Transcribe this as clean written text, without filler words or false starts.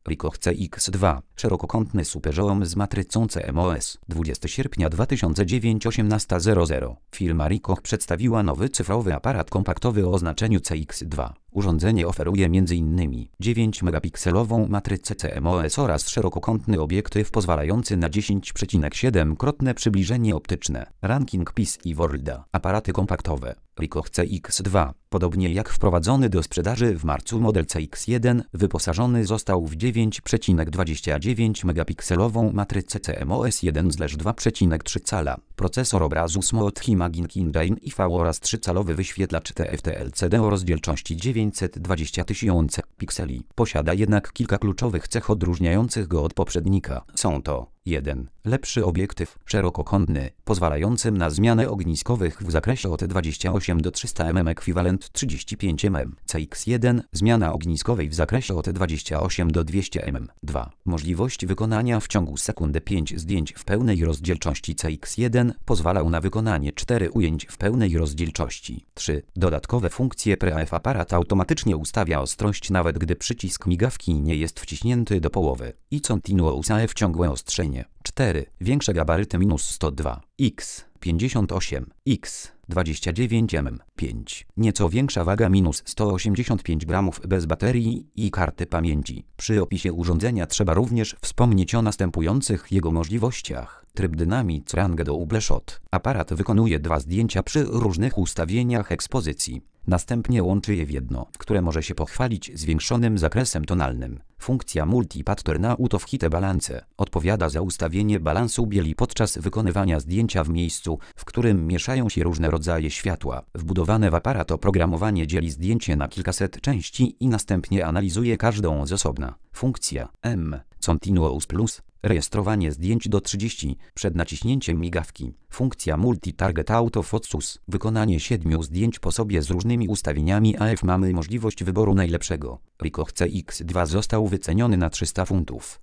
Ricoh CX2, szerokokątny superzoom z matrycą CMOS, 20 sierpnia 2009 18:00. Firma Ricoh przedstawiła nowy cyfrowy aparat kompaktowy o oznaczeniu CX2. Urządzenie oferuje m.in. 9-megapikselową matrycę CMOS oraz szerokokątny obiektyw pozwalający na 10,7-krotne przybliżenie optyczne. Ranking PIS i Worlda. Aparaty kompaktowe. Ricoh CX2, podobnie jak wprowadzony do sprzedaży w marcu model CX1, wyposażony został w 9,29-megapikselową matrycę CMOS 1/2,3 cala, procesor obrazu Smooth Imaging Engine IV oraz 3-calowy wyświetlacz TFT LCD o rozdzielczości 920 000 pikseli. Posiada jednak kilka kluczowych cech odróżniających go od poprzednika. Są to: 1. Lepszy obiektyw, szerokokątny, pozwalający na zmianę ogniskowych w zakresie od 28 do 300 mm ekwiwalent 35 mm. CX1 zmiana ogniskowej w zakresie od 28 do 200 mm. 2. Możliwość wykonania w ciągu sekundy 5 zdjęć w pełnej rozdzielczości. CX1 pozwalał na wykonanie 4 ujęć w pełnej rozdzielczości. 3. Dodatkowe funkcje pre-AF. Aparat automatycznie ustawia ostrość nawet gdy przycisk migawki nie jest wciśnięty do połowy. I Continuous AF ciągłe ostrzenie. 4. Większe gabaryty -102 x 58 x 29 mm. 5. Nieco większa waga -185 gramów bez baterii i karty pamięci. Przy opisie urządzenia trzeba również wspomnieć o następujących jego możliwościach. Tryb Dynamic Range Double Shot. Aparat wykonuje 2 zdjęcia przy różnych ustawieniach ekspozycji. Następnie łączy je w jedno, które może się pochwalić zwiększonym zakresem tonalnym. Funkcja Multi Pattern Out of Hite Balance odpowiada za ustawienie balansu bieli podczas wykonywania zdjęcia w miejscu, w którym mieszają się różne rodzaje światła. Wbudowane w aparat oprogramowanie dzieli zdjęcie na kilkaset części i następnie analizuje każdą z osobna. Funkcja Continuous Plus rejestrowanie zdjęć do 30 przed naciśnięciem migawki. Funkcja Multi-Target Autofocus. Wykonanie 7 zdjęć po sobie z różnymi ustawieniami AF. Mamy możliwość wyboru najlepszego. Ricoh CX2 został wyceniony na 300 funtów.